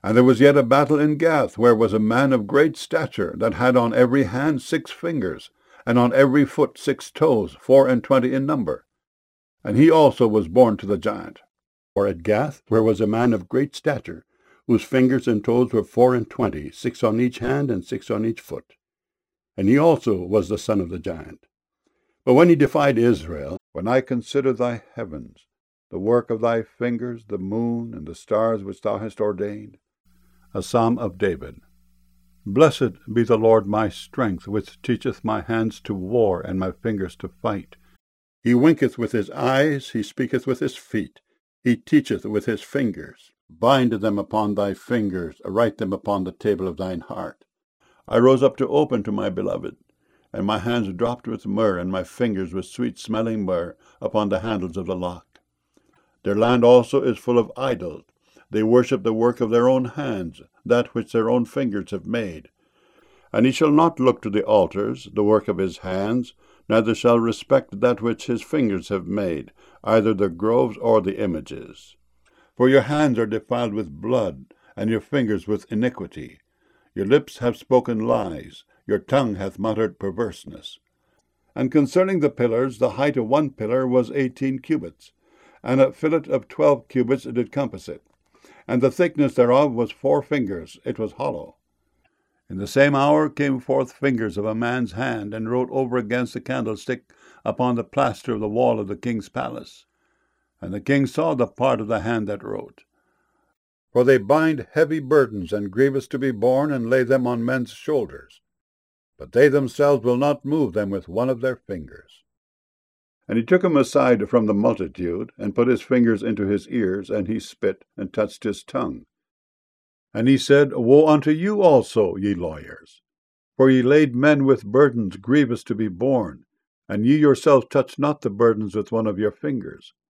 And there was yet a battle in Gath, where was a man of great stature, that had on every hand 6 fingers, and on every foot 6 toes, 24 in number. And he also was born to the giant. For at Gath, where was a man of great stature, whose fingers and toes were 24, 6 on each hand, and 6 on each foot. And he also was the son of the giant. But when he defied Israel, when I consider thy heavens, the work of thy fingers, the moon, and the stars which thou hast ordained. A Psalm of David. Blessed be the Lord my strength, which teacheth my hands to war, and my fingers to fight. He winketh with his eyes, he speaketh with his feet, he teacheth with his fingers. Bind them upon thy fingers, write them upon the table of thine heart. I rose up to open to my beloved, and my hands dropped with myrrh, and my fingers with sweet-smelling myrrh upon the handles of the lock. Their land also is full of idols. They worship the work of their own hands, that which their own fingers have made. And he shall not look to the altars, the work of his hands, neither shall respect that which his fingers have made, either the groves or the images. For your hands are defiled with blood, and your fingers with iniquity. Your lips have spoken lies, your tongue hath muttered perverseness. And concerning the pillars, the height of one pillar was 18 cubits, and a fillet of 12 cubits did compass it. And the thickness thereof was 4 fingers, it was hollow. In the same hour came forth fingers of a man's hand, and wrote over against the candlestick upon the plaster of the wall of the king's palace. And the king saw the part of the hand that wrote. For they bind heavy burdens and grievous to be borne, and lay them on men's shoulders. But they themselves will not move them with one of their fingers. And he took him aside from the multitude, and put his fingers into his ears, and he spit, and touched his tongue. And he said, Woe unto you also, ye lawyers! For ye laid men with burdens grievous to be borne, and ye yourselves touched not the burdens with one of your fingers.